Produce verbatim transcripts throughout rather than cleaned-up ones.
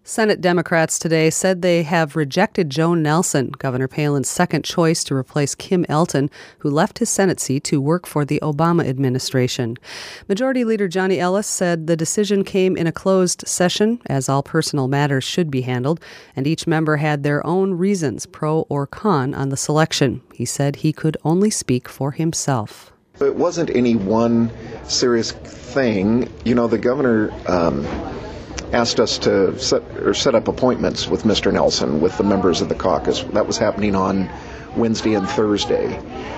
Senate Democrats today said they have rejected Joe Nelson, Governor Palin's second choice to replace Kim Elton, who left his Senate seat to work for the Obama administration. Majority Leader Johnny Ellis said the decision came in a closed session, as all personal matters should be handled, and each member had their own reasons, pro or con, on the selection. He said he could only speak for himself. It wasn't any one serious thing. You know, the governor um, asked us to set, or set up appointments with Mister Nelson, with the members of the caucus. That was happening on Wednesday and Thursday.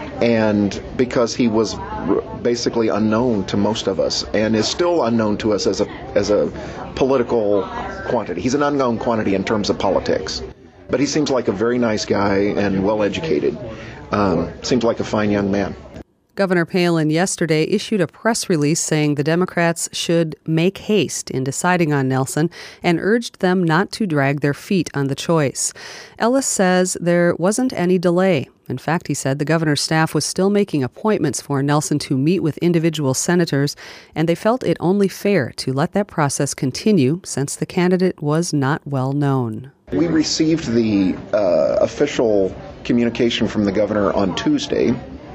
And because he was basically unknown to most of us, and is still unknown to us as a as a political quantity. He's an unknown quantity in terms of politics. But he seems like a very nice guy and well-educated. Um, seems like a fine young man. Governor Palin yesterday issued a press release saying the Democrats should make haste in deciding on Nelson and urged them not to drag their feet on the choice. Ellis says there wasn't any delay. In fact, he said the governor's staff was still making appointments for Nelson to meet with individual senators, and they felt it only fair to let that process continue since the candidate was not well known. We received the uh, official communication from the governor on Tuesday.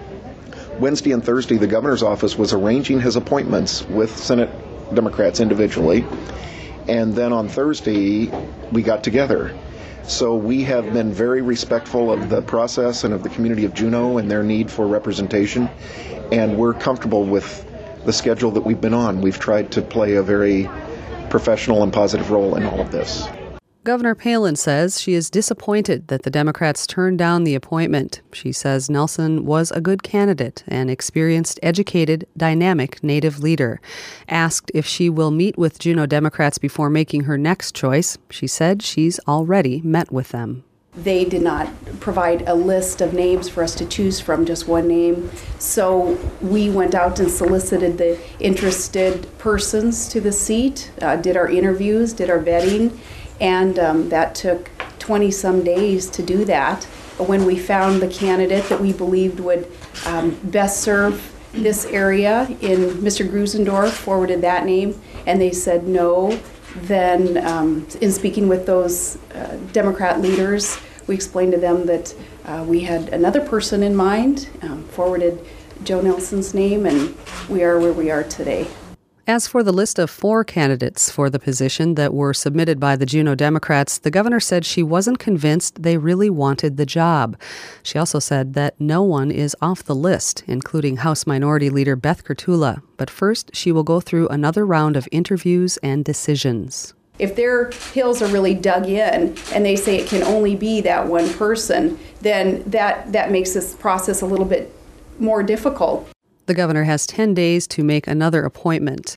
Wednesday and Thursday, the governor's office was arranging his appointments with Senate Democrats individually. And then on Thursday, we got together. So we have been very respectful of the process and of the community of Juneau and their need for representation. And we're comfortable with the schedule that we've been on. We've tried to play a very professional and positive role in all of this. Governor Palin says she is disappointed that the Democrats turned down the appointment. She says Nelson was a good candidate, an experienced, educated, dynamic Native leader. Asked if she will meet with Juneau Democrats before making her next choice, she said she's already met with them. They did not provide a list of names for us to choose from, just one name. So we went out and solicited the interested persons to the seat, uh, did our interviews, did our vetting. And um, that took twenty-some days to do that. When we found the candidate that we believed would um, best serve this area, in Mister Grusendorf forwarded that name, and they said no. Then um, in speaking with those uh, Democrat leaders, we explained to them that uh, we had another person in mind, um, forwarded Joe Nelson's name, and we are where we are today. As for the list of four candidates for the position that were submitted by the Juneau Democrats, the governor said she wasn't convinced they really wanted the job. She also said that no one is off the list, including House Minority Leader Beth Kurtula. But first, she will go through another round of interviews and decisions. If their heels are really dug in and they say it can only be that one person, then that, that makes this process a little bit more difficult. The governor has ten days to make another appointment.